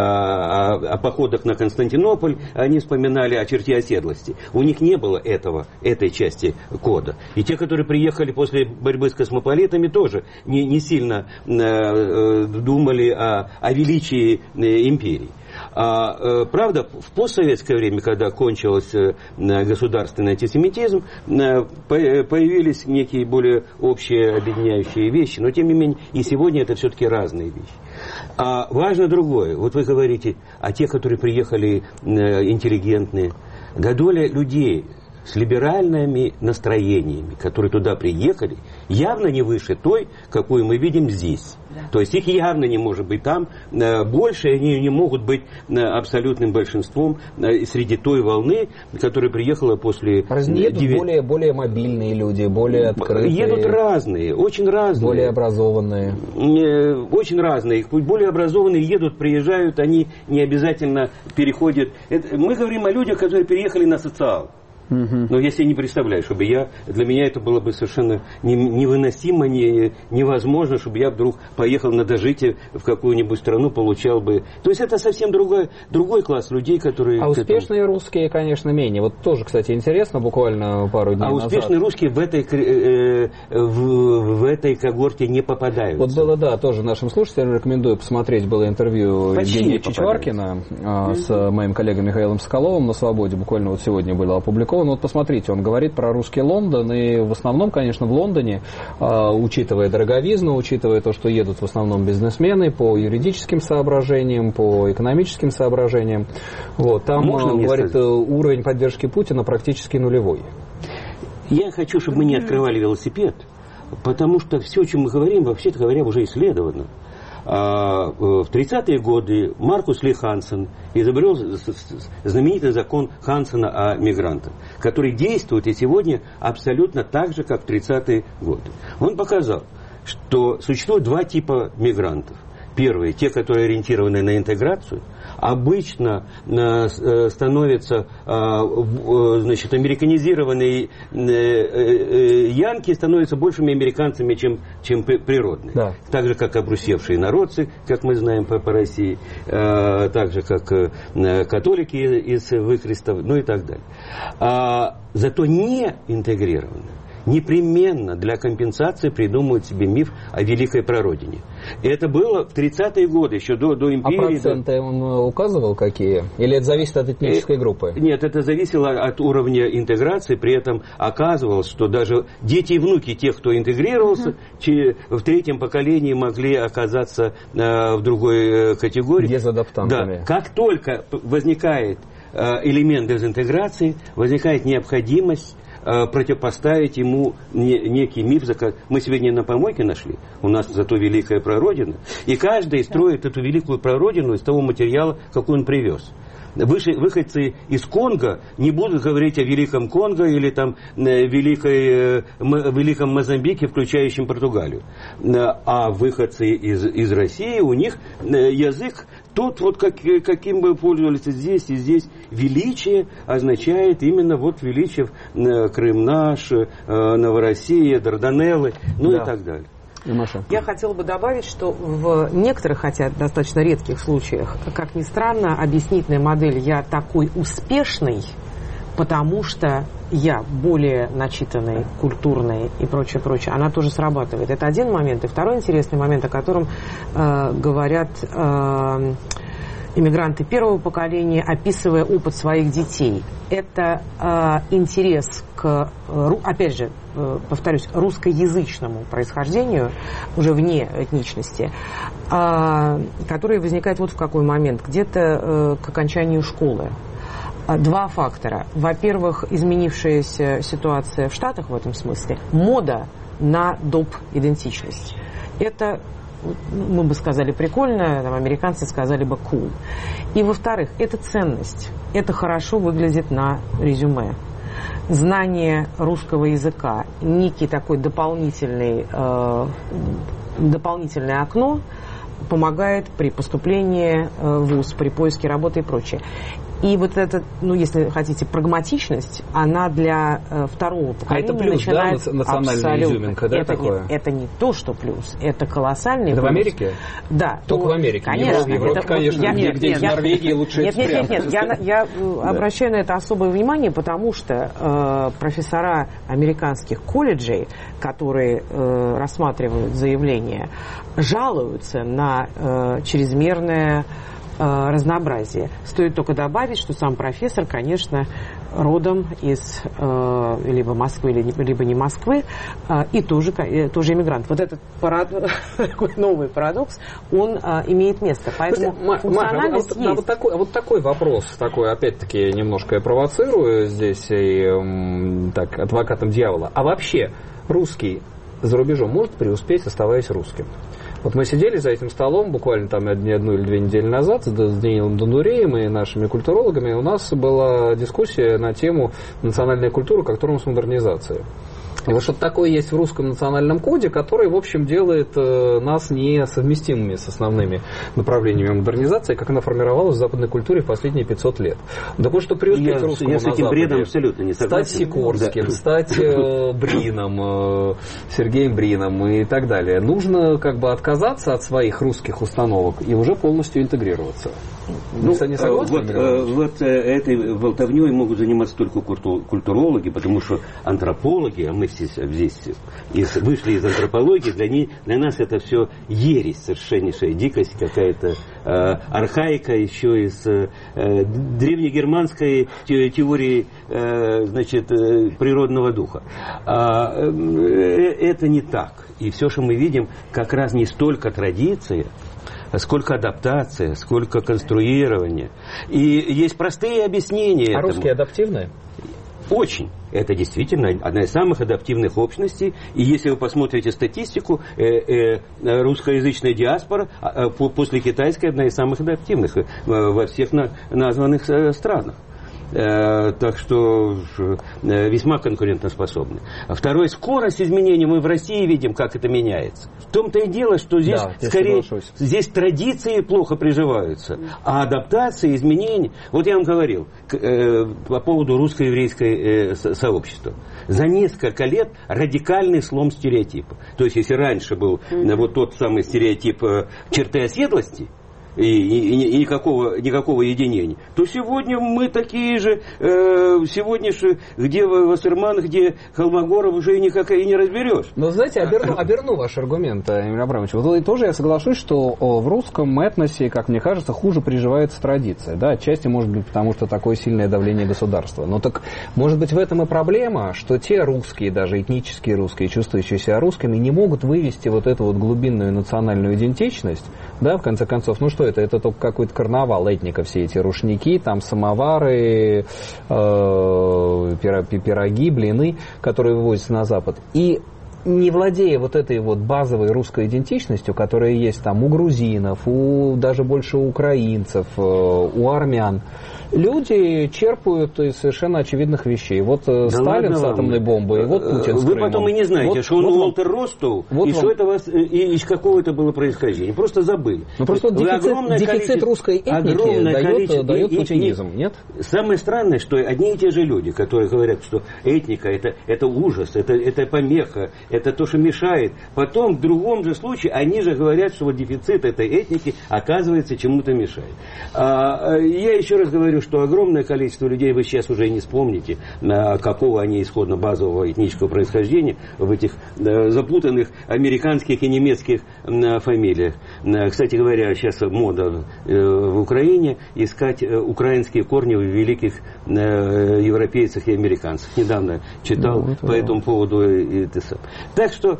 о, о походах на Константинополь, они вспоминали о черте оседлости. У них не было этого, этой части кода. И те, которые приехали после борьбы с космополитами, тоже не, не сильно э, думали о, о величии империи. А, правда, в постсоветское время, когда кончился государственный антисемитизм, появились некие более общие объединяющие вещи, но тем не менее и сегодня это все-таки разные вещи. А важно другое. Вот вы говорите о тех, которые приехали интеллигентные. Да доля людей с либеральными настроениями, которые туда приехали, явно не выше той, какую мы видим здесь. Да. То есть их явно не может быть там больше, они не могут быть абсолютным большинством среди той волны, которая приехала после... Едут девять... более, более мобильные люди, более открытые. Едут разные, очень разные. Более образованные. Очень разные. Более образованные едут, приезжают, они не обязательно переходят. Это, мы говорим о людях, которые переехали на социал. Uh-huh. Но я себе не представляю, чтобы я, для меня это было бы совершенно не, невыносимо, не, невозможно, чтобы я вдруг поехал на дожитие в какую-нибудь страну, получал бы... То есть это совсем другой, другой класс людей, которые... А успешные этому... русские, конечно, менее. Вот тоже, кстати, интересно, буквально пару дней а назад. А успешные русские в этой, э, в, в этой когорте не попадаются. Вот было, да, тоже нашим слушателям рекомендую посмотреть, было интервью Почти Евгения Чичваркина э, с моим коллегой Михаилом Соколовым на «Свободе», буквально вот сегодня было опубликовано. Ну, вот посмотрите, он говорит про русский Лондон, и в основном, конечно, в Лондоне, э, учитывая дороговизну, учитывая то, что едут в основном бизнесмены по юридическим соображениям, по экономическим соображениям, вот, там, Можно он говорит, сказать? Уровень поддержки Путина практически нулевой. Я хочу, чтобы мы не открывали велосипед, потому что все, о чем мы говорим, вообще-то говоря, уже исследовано. В тридцатые годы Маркус Ли Хансен изобрел знаменитый закон Хансена о мигрантах, который действует и сегодня абсолютно так же, как в тридцатые годы. Он показал, что существует два типа мигрантов. Первые, те, которые ориентированы на интеграцию, обычно э, становятся, э, значит, американизированные э, э, янки становятся большими американцами, чем, чем природные. Да. Так же, как обрусевшие народцы, как мы знаем по, по России, э, так же, как э, католики из выкрестов, ну и так далее. А, зато не интегрированные, непременно для компенсации придумывают себе миф о великой прародине. И это было в тридцатые годы, еще до, до империи. А проценты до... он указывал какие? Или это зависит от этнической группы? Нет, это зависело от уровня интеграции. При этом оказывалось, что даже дети и внуки тех, кто интегрировался, uh-huh. в третьем поколении могли оказаться э, в другой э, категории. Дезадаптантами. Да. Как только возникает э, элемент дезинтеграции, возникает необходимость противопоставить ему некий миф. Мы сегодня на помойке нашли, у нас зато великая прародина. И каждый строит эту великую прародину из того материала, какой он привез. Выходцы из Конго не будут говорить о великом Конго или там великой, великом Мозамбике, включающем Португалию. А выходцы из, из России, у них язык тот, вот как, каким бы пользовались здесь и здесь. Величие означает именно вот величие Крым наш, Новороссия, Дарданеллы, ну да. и так далее. Я хотела бы добавить, что в некоторых, хотя достаточно редких случаях, как ни странно, объяснительная модель «я такой успешный», потому что я более начитанный, культурный и прочее, прочее, она тоже срабатывает. Это один момент. И второй интересный момент, о котором э, говорят э, иммигранты первого поколения, описывая опыт своих детей. Это э, интерес к, э, опять же, э, повторюсь, русскоязычному происхождению, уже вне этничности, э, который возникает вот в какой момент, где-то э, к окончанию школы. Два фактора. Во-первых, изменившаяся ситуация в Штатах в этом смысле. Мода на доп. Идентичность. Это, мы бы сказали, прикольно, там, американцы сказали бы cool. И, во-вторых, это ценность. Это хорошо выглядит на резюме. Знание русского языка, некий такой дополнительный, э, дополнительное окно, помогает при поступлении в вуз, при поиске работы и прочее. И вот эта, ну, если хотите, прагматичность, она для э, второго поколения а это плюс, начинает... да, национальная изюминка, да, это такое? Не, это не то, что плюс, это колоссальный это плюс. В Америке? Да. Только то, в Америке. Конечно. В Европе, это, конечно, я, где, нет, где нет, в я, Норвегии лучше Нет, нет, нет, нет, я, я обращаю на это особое внимание, потому что э, профессора американских колледжей, которые э, рассматривают заявления, жалуются на э, чрезмерное разнообразие. Стоит только добавить, что сам профессор, конечно, родом из э, либо Москвы, либо не Москвы, э, и тоже, э, тоже иммигрант. Вот этот парадокс, такой новый парадокс, он э, имеет место. Поэтому Маша, функциональность а вот, есть. А вот, такой, а вот такой вопрос, такой, опять-таки, немножко я провоцирую здесь и, м, так, адвокатом дьявола. А вообще русский за рубежом может преуспеть, оставаясь русским? Вот мы сидели за этим столом буквально там не одну или две недели назад с Даниилом Дондуреем и нашими культурологами. У нас была дискуссия на тему национальной культуры как трансмодернизации. И вот что-то такое есть в русском национальном коде, который, в общем, делает э, нас несовместимыми с основными направлениями модернизации, как она формировалась в западной культуре в последние пятьсот лет. Так вот, что преуспеть я, русскому я с этим на Западе, бредом абсолютно не согласен. стать Сикорским, да. стать э, Брином, э, Сергеем Брином и так далее, нужно как бы отказаться от своих русских установок и уже полностью интегрироваться. Ну, не согласны, вот, э, вот э, этой болтовней могут заниматься только культурологи, потому что антропологи, а мы здесь, здесь из, вышли из антропологии, для, не, для нас это все ересь, совершеннейшая дикость, какая-то э, архаика еще из э, древнегерманской те, теории э, значит, э, природного духа. А, э, это не так. И все, что мы видим, как раз не столько традиция, сколько адаптация, сколько конструирование. И есть простые объяснения А этому. Русские адаптивные? Очень. Это действительно одна из самых адаптивных общностей. И если вы посмотрите статистику, э, э, русскоязычная диаспора э, после китайской одна из самых адаптивных э, во всех на, названных э, странах. Э, так что э, весьма конкурентоспособны. А второе, скорость изменений мы в России видим, как это меняется. В том-то и дело, что здесь да, скорее здесь традиции плохо приживаются, а адаптация, изменения. Вот я вам говорил э, по поводу русско-еврейской э, сообщества. За несколько лет радикальный слом стереотипа. То есть, если раньше был mm-hmm. вот тот самый стереотип э, черты оседлости, и, и, и никакого, никакого единения, то сегодня мы такие же, э, сегодня же, где Вассерман, где Холмогоров, уже и никак и не разберешь. Но, знаете, оберну, оберну ваш аргумент, Эмиль Абрамович. Вот тоже я соглашусь, что в русском этносе, как мне кажется, хуже приживается традиция. Да, отчасти, может быть, потому что такое сильное давление государства. Но так, может быть, в этом и проблема, что те русские, даже этнические русские, чувствующие себя русскими, не могут вывести вот эту вот глубинную национальную идентичность, да, в конце концов. Ну что это? Это только какой-то карнавал этника, все эти рушники, там самовары, э, пироги, блины, которые вывозятся на Запад. И не владея вот этой вот базовой русской идентичностью, которая есть там у грузинов, у даже больше у украинцев, у армян, люди черпают из совершенно очевидных вещей. Вот да Сталин с атомной бомбой, и вот Путин с Вы Крымом. потом и не знаете, вот, что он вот Уолтер Ростоу, вот и вам. Что это вас, и из какого это было происхождения. Просто забыли. Ну просто дефицит, дефицит русской этники дает, дает и, путинизм, и, нет? Самое странное, что одни и те же люди, которые говорят, что этника это, это ужас, это, это помеха, это то, что мешает. Потом в другом же случае они же говорят, что вот дефицит этой этники оказывается чему-то мешает. А, я еще раз говорю, что огромное количество людей, вы сейчас уже не вспомните, какого они исходно базового этнического происхождения в этих запутанных американских и немецких фамилиях. Кстати говоря, сейчас мода в Украине искать украинские корни в великих европейцах и американцах. Недавно читал ну, по этому поводу и ты сам. Так что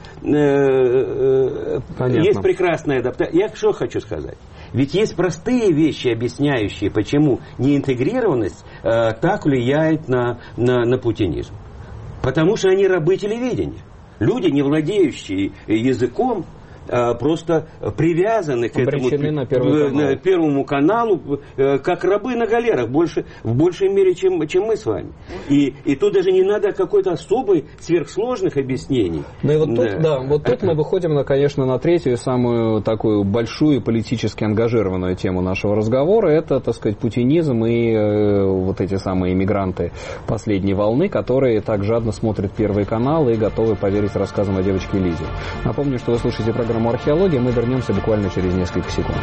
э, э, есть прекрасная адаптация. Я что хочу сказать? Ведь есть простые вещи, объясняющие, почему неинтегрированность э, так влияет на, на, на путинизм. Потому что они рабы телевидения. Люди, не владеющие языком, просто привязаны к этому на первый канал. первому каналу, как рабы на галерах, больше, в большей мере, чем, чем мы с вами. И, и тут даже не надо какой-то особой сверхсложных объяснений. Ну и вот тут, да, да вот тут мы выходим, на, конечно, на третью, самую такую большую политически ангажированную тему нашего разговора. Это, так сказать, путинизм и э, вот эти самые иммигранты последней волны, которые так жадно смотрят Первый канал и готовы поверить рассказам о девочке Лизе. Напомню, что вы слушаете программу «Археология». Мы вернемся буквально через несколько секунд.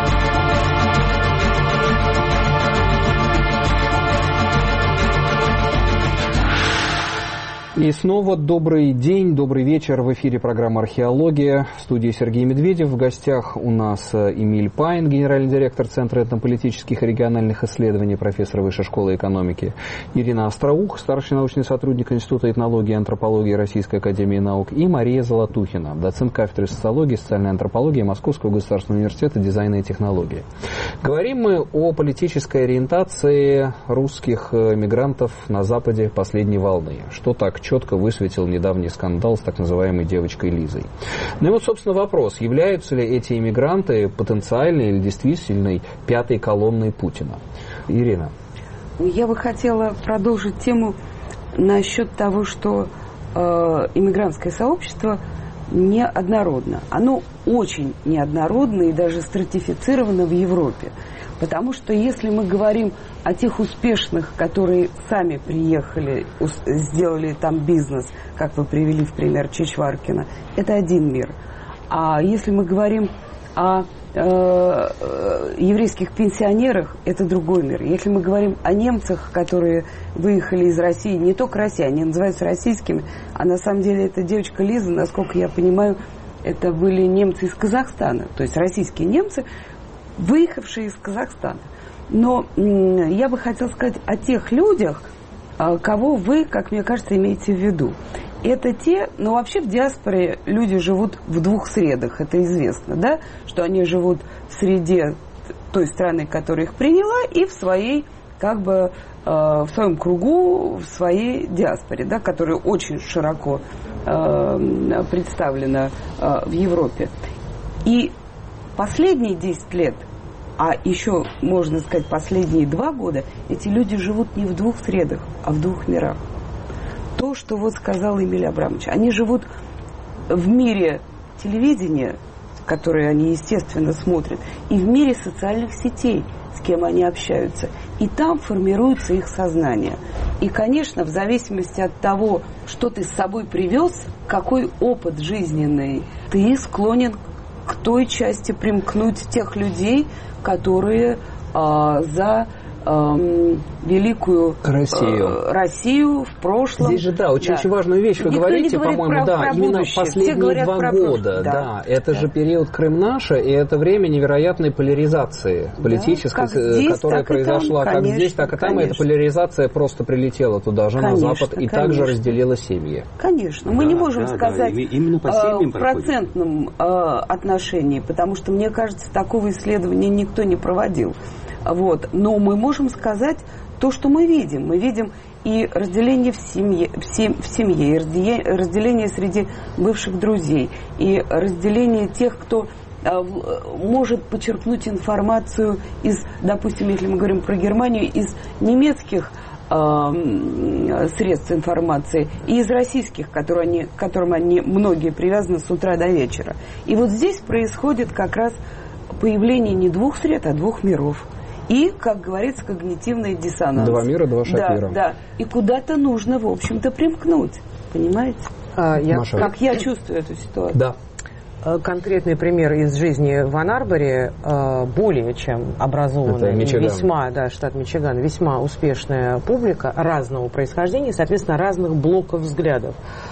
И снова добрый день, добрый вечер. В эфире программа «Археология». В студии Сергей Медведев. В гостях у нас Эмиль Пайн, генеральный директор Центра этнополитических и региональных исследований, профессор Высшей школы экономики. Ирина Остроух, старший научный сотрудник Института этнологии и антропологии Российской академии наук. И Мария Золотухина, доцент кафедры социологии и социальной антропологии Московского государственного университета дизайна и технологии. Говорим мы о политической ориентации русских мигрантов на Западе последней волны. Что так четко высветил недавний скандал с так называемой девочкой Лизой. Ну и вот, собственно, вопрос, являются ли эти иммигранты потенциальной или действительной пятой колонной Путина? Ирина. Я бы хотела продолжить тему насчет того, что э, иммигрантское сообщество неоднородно. Оно очень неоднородно и даже стратифицировано в Европе. Потому что если мы говорим о тех успешных, которые сами приехали, сделали там бизнес, как вы привели в пример Чичваркина, это один мир. А если мы говорим о э, еврейских пенсионерах, это другой мир. Если мы говорим о немцах, которые выехали из России, не только Россия, они называются российскими, а на самом деле эта девочка Лиза, насколько я понимаю, это были немцы из Казахстана, то есть российские немцы, выехавшие из Казахстана. Но м- я бы хотела сказать о тех людях, а, кого вы, как мне кажется, имеете в виду. Это те, ну вообще в диаспоре люди живут в двух средах, это известно, да, что они живут в среде той страны, которая их приняла, и в своей, как бы, э, в своем кругу, в своей диаспоре, да, которая очень широко э, представлена э, в Европе. И последние десять лет, а еще, можно сказать, последние два года, эти люди живут не в двух средах, а в двух мирах. То, что вот сказал Эмиль Абрамович, они живут в мире телевидения, которое они, естественно, смотрят, и в мире социальных сетей, с кем они общаются. И там формируется их сознание. И, конечно, в зависимости от того, что ты с собой привез, какой опыт жизненный, ты склонен к той части примкнуть тех людей, которые а, за Эм, великую Россию. Э, Россию в прошлом. Здесь же, да, очень, да. очень важную вещь вы Никто говорите, говорит по-моему, про, да, про именно будущее. последние два года, да. да, это да. же период Крым наша, и это время невероятной поляризации политической, да, здесь, которая произошла там, конечно, как здесь, так и там, конечно. И эта поляризация просто прилетела туда же, конечно, на Запад, и конечно. Также разделила семьи. Конечно, мы да, не можем да, сказать да. Именно по э, в процентном э, отношении, потому что, мне кажется, такого исследования никто не проводил. Вот. Но мы можем сказать то, что мы видим. Мы видим и разделение в семье, в семье, в семье и разделение среди бывших друзей, и разделение тех, кто э, может почерпнуть информацию из, допустим, если мы говорим про Германию, из немецких э, средств информации и из российских, которые они, к которым они многие привязаны с утра до вечера. И вот здесь происходит как раз появление не двух сред, а двух миров. И, как говорится, когнитивный диссонанс. Два мира, два шапира. Да, да. И куда-то нужно, в общем-то, примкнуть. Понимаете? А, я, как я чувствую эту ситуацию. Да. Конкретный пример из жизни в Анн-Арборе, более чем образованная, весьма, да, штат Мичиган, весьма успешная публика разного происхождения, соответственно, разных блоков взглядов.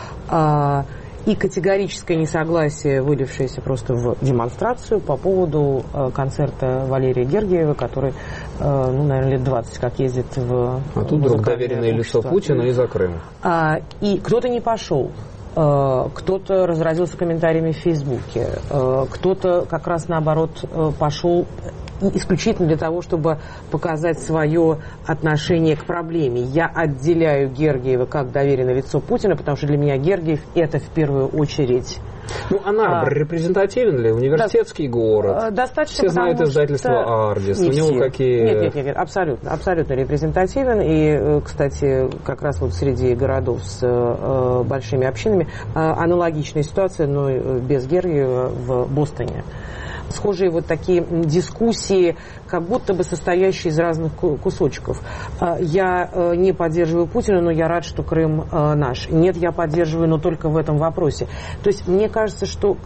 И категорическое несогласие, вылившееся просто в демонстрацию по поводу э, концерта Валерия Гергиева, который, э, ну, наверное, лет двадцать как ездит в... А тут вдруг доверенное лицо Путина из-за Крыма. А, и кто-то не пошел. Кто-то разразился комментариями в Фейсбуке. Кто-то как раз наоборот пошел исключительно для того, чтобы показать свое отношение к проблеме. Я отделяю Гергиева как доверенное лицо Путина, потому что для меня Гергиев это в первую очередь... Ну, Анн-Арбор а, репрезентативен ли? Университетский да, город. Достаточно. Все знают издательство «Ардис». У него какие... Нет, нет, нет, нет, абсолютно, абсолютно репрезентативен. И, кстати, как раз вот среди городов с э, большими общинами э, аналогичная ситуация, но без Гергиева в Бостоне. Схожие вот такие дискуссии, как будто бы состоящие из разных кусочков. Я не поддерживаю Путина, но я рад, что Крым наш. Нет, я поддерживаю, но только в этом вопросе. То есть мне кажется, что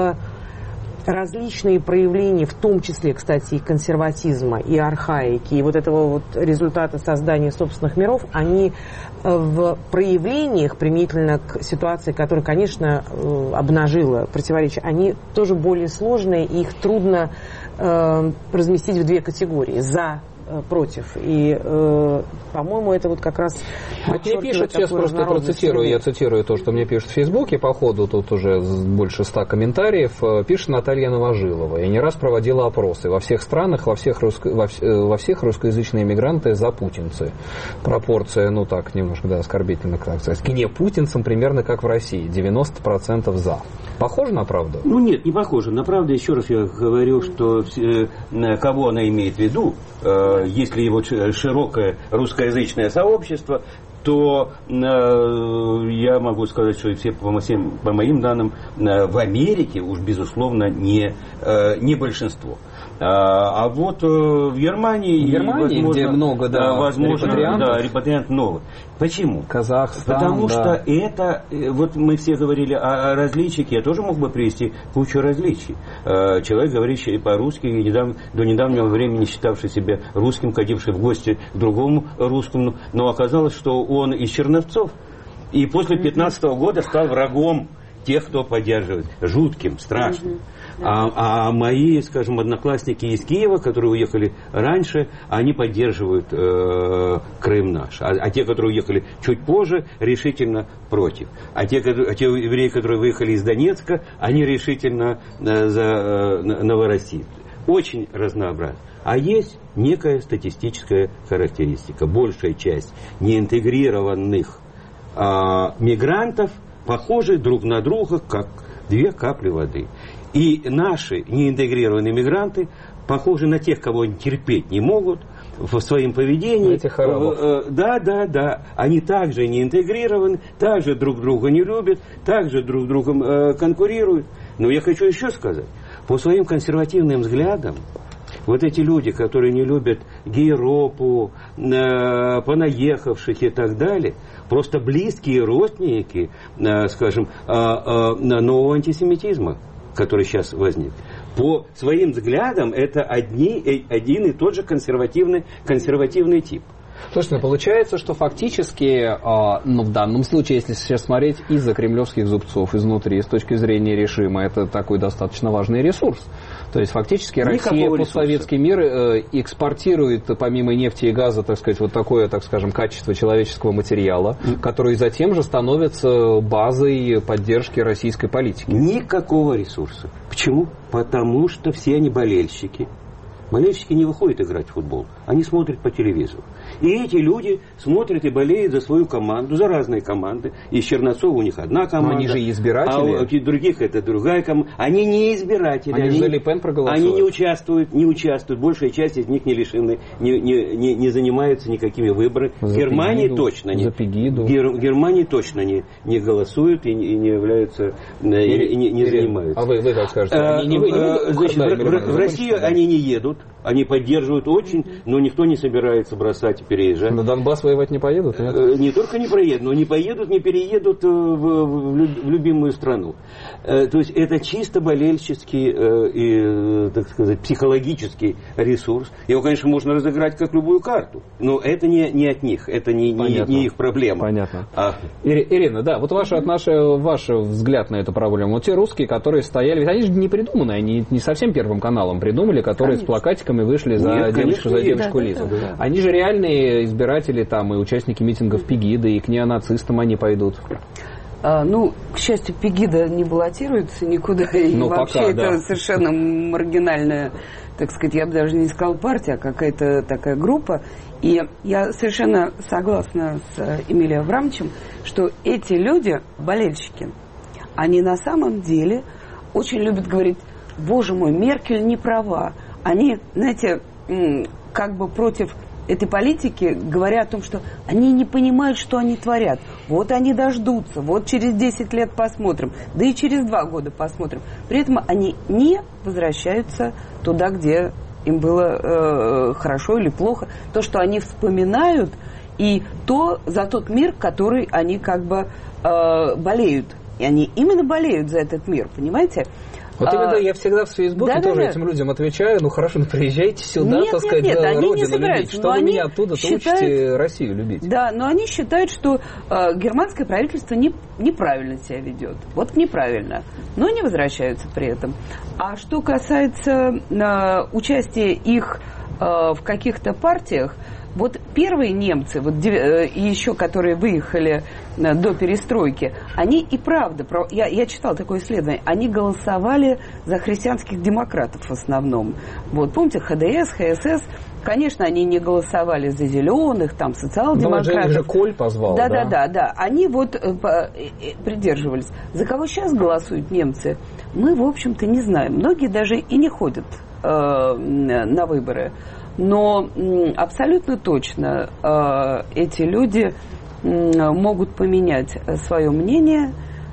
различные проявления, в том числе, кстати, и консерватизма, и архаики, и вот этого вот результата создания собственных миров, они в проявлениях, применительно к ситуации, которая, конечно, обнажила противоречия, они тоже более сложные, и их трудно э, разместить в две категории. За, против. И, э, по-моему, это вот как раз... Вот мне пишут, сейчас просто процитирую, я цитирую то, что мне пишут в Фейсбуке, по ходу тут уже больше ста комментариев, пишет Наталья Новожилова. Я не раз проводила опросы. Во всех странах, во всех, русско... во, во всех русскоязычные мигранты за путинцы. Пропорция, ну так, немножко, да, оскорбительно, как сказать, к не путинцам примерно как в России. девяносто процентов за. Похоже на правду? Ну нет, не похоже. На правду, еще раз я говорю, что э, кого она имеет в виду, э, если его широкое русскоязычное сообщество, то э, я могу сказать, что все, по, всем, по моим данным, э, в Америке уж, безусловно, не, э, не большинство. А, а вот э, в Германии, в Германии возможно, где много, да, возможно, репатриантов, да, репатриант новых. Почему? Казахстан, Потому да. что это, вот мы все говорили о, о различиях, я тоже мог бы привести кучу различий. Э, человек, говорящий по-русски, недав, до недавнего времени считавший себя русским, ходивший в гости к другому русскому, но оказалось, что он из Черновцов, и после пятнадцатого года стал врагом тех, кто поддерживает. Жутким, страшным. А, а мои, скажем, одноклассники из Киева, которые уехали раньше, они поддерживают э, Крым наш. А, а те, которые уехали чуть позже, решительно против. А те, а те евреи, которые выехали из Донецка, они решительно э, за э, Новороссийск. Очень разнообразно. А есть некая статистическая характеристика. Большая часть неинтегрированных э, мигрантов похожи друг на друга, как две капли воды. И наши неинтегрированные мигранты похожи на тех, кого они терпеть не могут в своем поведении. Этих арабов. Да, да, да. Они также не интегрированы, также друг друга не любят, также друг с другом э, конкурируют. Но я хочу еще сказать, по своим консервативным взглядам, вот эти люди, которые не любят гейропу, э, понаехавших и так далее, просто близкие родственники, э, скажем, э, э, нового антисемитизма. который сейчас возник, по своим взглядам это одни, один и тот же консервативный, консервативный тип. Слушайте, ну получается, что фактически, э, ну, в данном случае, если сейчас смотреть из-за кремлевских зубцов, изнутри, с точки зрения режима, это такой достаточно важный ресурс. То есть фактически Россия, постсоветский мир э, экспортирует помимо нефти и газа, так сказать, вот такое, так скажем, качество человеческого материала, mm. который затем же становится базой поддержки российской политики. Никакого ресурса. Почему? Потому что все они болельщики. Болельщики не выходят играть в футбол, они смотрят по телевизору. И эти люди смотрят и болеют за свою команду, за разные команды. Из Чернцова у них одна команда. Но они же избиратели. А у других это другая команда. Они не избиратели. Они, они за Ле Пен проголосуют. Они не участвуют, не участвуют. Большая часть из них не лишены, не, не, не, не занимаются никакими выборами. В Германии Пегиду, точно не. Гер, в Германии точно не, не голосуют и, и не являются, Или, и не, не занимаются. А вы, вы как скажете? Они не, не, не, Значит, в, в, в Россию они не едут. Они поддерживают очень, но никто не собирается бросать и переезжать. На Донбасс воевать не поедут? Нет? Не только не проедут, но не поедут, не переедут в, в, в любимую страну. То есть это чисто болельческий и, так сказать, психологический ресурс. Его, конечно, можно разыграть как любую карту, но это не, не от них, это не, не, не их проблема. Понятно. А... Ирина, да, вот ваш, отношение, ваш взгляд на эту проблему. Вот те русские, которые стояли, ведь они же не придуманы, они не совсем Первым каналом придумали, которые конечно. С плакатиками вышли за Нет, девочку, за девочку Лизу. Да, да. Они же реальные избиратели там и участники митингов Пегиды, и к неонацистам они пойдут. А, ну, к счастью, Пегида не баллотируется никуда, и ну, вообще пока, это да. совершенно маргинальная, так сказать, я бы даже не сказала партия, а какая-то такая группа. И я совершенно согласна с Эмилием Аврамовичем, что эти люди, болельщики, они на самом деле очень любят говорить: боже мой, Меркель не права. Они, знаете, как бы против этой политики, говоря о том, что они не понимают, что они творят. Вот они дождутся, вот через десять лет посмотрим, да и через два года посмотрим. При этом они не возвращаются туда, где им было э, хорошо или плохо. То, что они вспоминают, и то за тот мир, который они как бы э, болеют. И они именно болеют за этот мир, понимаете? Вот именно а, я всегда в Фейсбуке да, тоже да, этим да. людям отвечаю: ну хорошо, ну приезжайте сюда, нет, так сказать, нет, нет, родину любить. Что вы меня оттуда-то считают, учите Россию любить? Да, но они считают, что э, германское правительство не, неправильно себя ведет. Вот неправильно. Но не возвращаются при этом. А что касается э, участия их э, в каких-то партиях, вот первые немцы, вот, э, еще которые выехали э, до перестройки, они и правда, про, я, я читала такое исследование, они голосовали за христианских демократов в основном. Вот, помните, ХДС, ХСС, конечно, они не голосовали за зеленых, там, социал-демократов. Но же Коль позвал, да? Да, да, да, да. Они вот э, э, придерживались. За кого сейчас голосуют немцы, мы, в общем-то, не знаем. Многие даже и не ходят э, на выборы. Но абсолютно точно э, эти люди э, могут поменять свое мнение,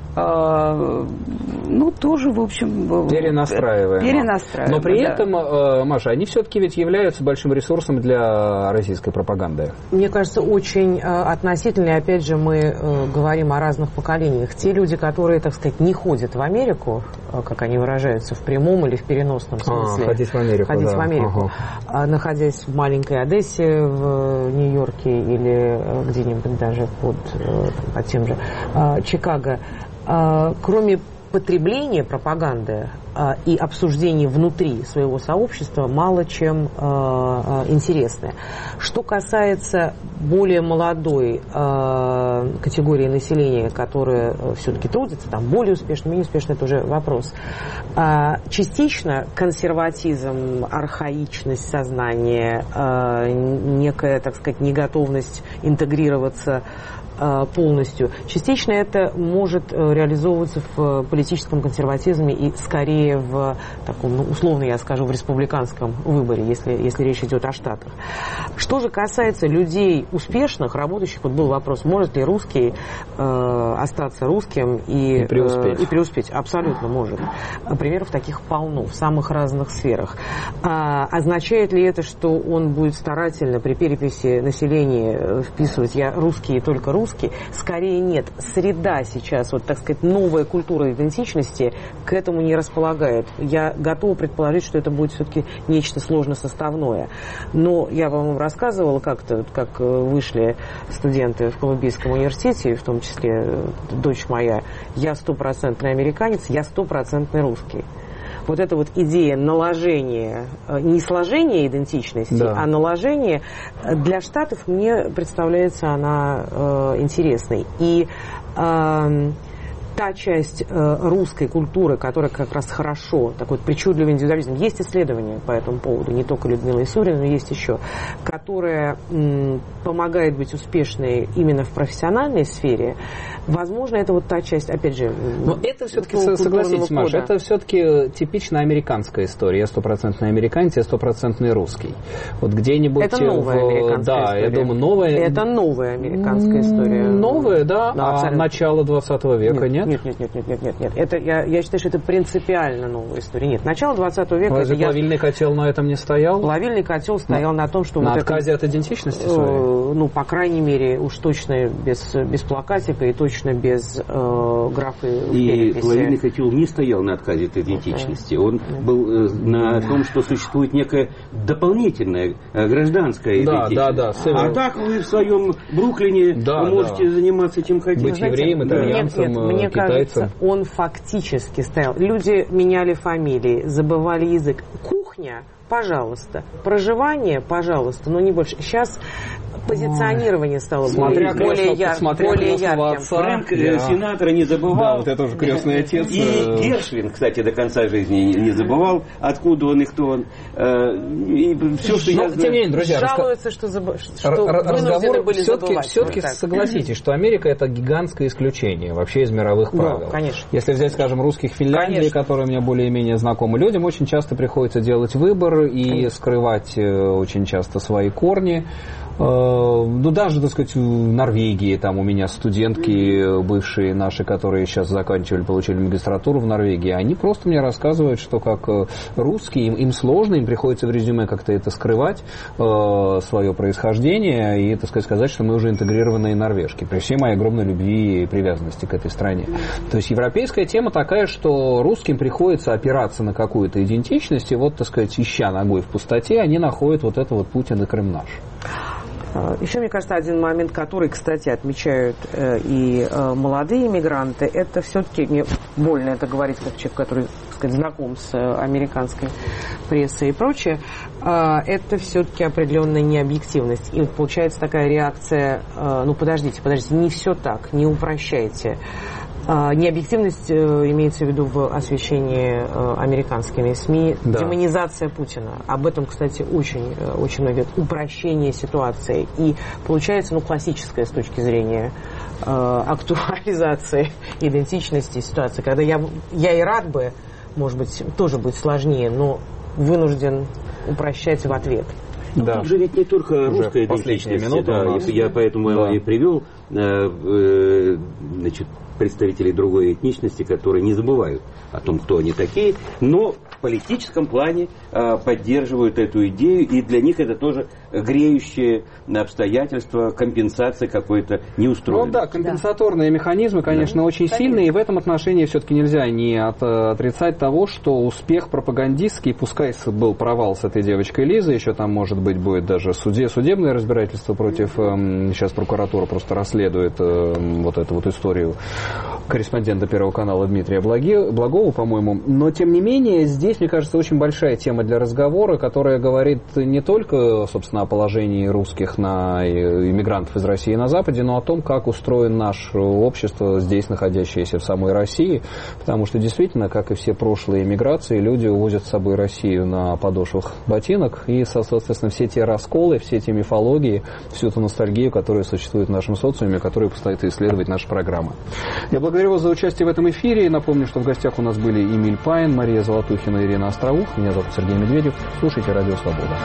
э, ну, тоже, в общем... Перенастраиваем. Перенастраиваем, Но при да. этом, э, Маша, они все-таки ведь являются большим ресурсом для российской пропаганды. Мне кажется, очень э, относительно, опять же, мы э, говорим о разных поколениях. Те люди, которые, так сказать, не ходят в Америку, э, как они выражаются, в прямом или в переносном смысле. А, ходить в Америку, Ходить да. в Америку. Ага. Находясь в маленькой Одессе, в Нью-Йорке или где-нибудь даже под, под тем же э, Чикаго. Кроме потребления пропаганды и обсуждения внутри своего сообщества, мало чем интересное. Что касается более молодой категории населения, которая все-таки трудится, там более успешно, менее успешно, это уже вопрос. Частично консерватизм, архаичность сознания, некая, так сказать, неготовность интегрироваться полностью. Частично это может реализовываться в политическом консерватизме и скорее в таком, ну, условно я скажу, в республиканском выборе, если, если речь идет о Штатах. Что же касается людей успешных, работающих, вот был вопрос, может ли русский э, остаться русским и, и, преуспеть. Э, и преуспеть? Абсолютно может. Примеров таких полно в самых разных сферах. А, означает ли это, что он будет старательно при переписи населения вписывать «я русский и только русский»? русский, скорее нет. Среда сейчас, вот так сказать, новая культура идентичности к этому не располагает. Я готова предположить, что это будет все-таки нечто сложносоставное. Но я вам рассказывала как-то, как вышли студенты в Колумбийском университете, в том числе дочь моя, я стопроцентный американец, я стопроцентный русский. Вот эта вот идея наложения, не сложения идентичности, да. а наложения, для Штатов мне представляется она э, интересной. И э, та часть э, русской культуры, которая как раз хорошо, такой причудливый индивидуализм, есть исследования по этому поводу, не только Людмила Исурина, но есть еще, которая м, помогает быть успешной именно в профессиональной сфере. Возможно, это вот та часть, опять же... Но это все-таки, согласитесь, Маша, это все-таки типично американская история. Я стопроцентный американец, я стопроцентный русский. Вот где-нибудь... Это новая в... американская да, история. я думаю, новая... Это новая американская история. Новая, да, да а абсолютно. Начало двадцатого века нет? Нет, нет, нет, нет, нет, нет, нет. Это, я, я считаю, что это принципиально новая история. Нет, начало двадцатого века... Разве плавильный я... котел на этом не стоял? Плавильный котел стоял на, на том, что... На вот отказе это, от идентичности своей? Ну, по крайней мере, уж точно без, без плакатика и точно без... графы и плавильный котел не стоял на отказе от идентичности. Он был на том, что существует некая дополнительная гражданская да, идентичность. Да, да, а так вы в своем Бруклине да, вы можете да. заниматься чем хотите. Быть евреем, итальянцем, нет, нет, мне китайцем. Кажется, он фактически стоял. Люди меняли фамилии, забывали язык. Кухня, пожалуйста. Проживание, пожалуйста, но не больше. Сейчас позиционирование стало смотря более, яр... более ярким. Фрэнк yeah. Синатра не забывал. Да, вот это уже крестный отец. И Гершвин, кстати, до конца жизни не забывал, откуда он и кто он. И все, что но, я знаю... Тем не менее, друзья, жалуются, что, заб... что разговор были все-таки, забывать. все-таки вот согласитесь, что Америка это гигантское исключение вообще из мировых правил. Да, конечно. Если взять, скажем, русских Финляндии, конечно. которые мне более-менее знакомы, людям очень часто приходится делать выбор и конечно. скрывать очень часто свои корни. Ну, даже, так сказать, в Норвегии, там у меня студентки бывшие наши, которые сейчас заканчивали, получили магистратуру в Норвегии, они просто мне рассказывают, что как русские, им, им сложно, им приходится в резюме как-то это скрывать, э, свое происхождение, и, так сказать, сказать, что мы уже интегрированные норвежки, при всей моей огромной любви и привязанности к этой стране. То есть европейская тема такая, что русским приходится опираться на какую-то идентичность, и вот, так сказать, ища ногой в пустоте, они находят вот это вот Путин и Крым наш. Еще, мне кажется, один момент, который, кстати, отмечают э, и э, молодые иммигранты, это все-таки, мне больно это говорить как человек, который, так сказать, знаком с э, американской прессой и прочее, э, это все-таки определенная необъективность. И вот получается такая реакция, э, ну подождите, подождите, не все так, не упрощайте. Необъективность имеется в виду в освещении американскими СМИ, да. демонизация Путина. Об этом, кстати, очень, очень много говорят. Упрощение ситуации. И получается, ну, классическая с точки зрения э, актуализации идентичности ситуации, когда я, я и рад бы, может быть, тоже будет сложнее, но вынужден упрощать в ответ. Ну, да. Тут же ведь не только уже русская идентичность, да, я поэтому да. и привел э, э, значит, представителей другой этничности, которые не забывают о том, кто они такие, но в политическом плане э, поддерживают эту идею, и для них это тоже греющее обстоятельство, компенсация какой-то неустроенной. Ну да, компенсаторные да. механизмы, конечно, да. очень конечно. сильные, и в этом отношении все-таки нельзя не от, отрицать того, что успех пропагандистский, пускай был провал с этой девочкой Лизой, еще там, может быть, будет даже суде, судебное разбирательство против, э, сейчас прокуратура просто расследует э, вот эту вот историю корреспондента Первого канала Дмитрия Благи, Благова, по-моему. Но, тем не менее, здесь, мне кажется, очень большая тема для разговора, которая говорит не только, собственно, о положении русских на иммигрантов из России на Западе, но о том, как устроено наше общество, здесь находящееся в самой России. Потому что, действительно, как и все прошлые иммиграции, люди увозят с собой Россию на подошвах ботинок. И, соответственно, все те расколы, все те мифологии, всю ту ностальгию, которая существует в нашем социуме, которую предстоит исследовать наша программа. Я благодарю вас за участие в этом эфире. Напомню, что в гостях у нас были Эмиль Пайн, Мария Золотухина, Ирина Остроух. Меня зовут Сергей Медведев. Слушайте «Радио Свобода».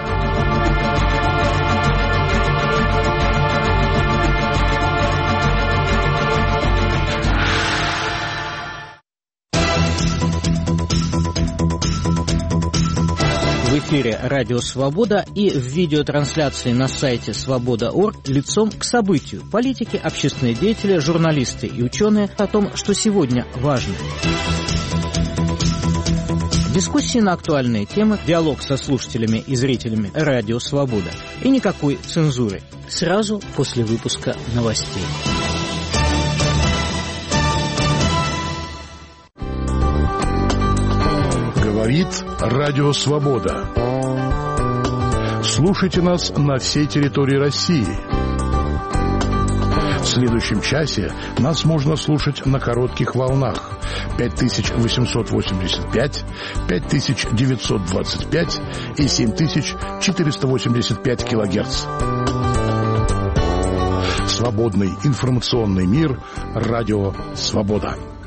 В эфире «Радио Свобода» и в видеотрансляции на сайте свобода точка орг лицом к событию. Политики, общественные деятели, журналисты и ученые о том, что сегодня важно. Дискуссии на актуальные темы, диалог со слушателями и зрителями «Радио Свобода». И никакой цензуры. Сразу после выпуска новостей. Говорит Радио Свобода. Слушайте нас на всей территории России. В следующем часе нас можно слушать на коротких волнах пять тысяч восемьсот восемьдесят пять, пять тысяч девятьсот двадцать пять и семь тысяч четыреста восемьдесят пять килогерц. Свободный информационный мир. Радио Свобода.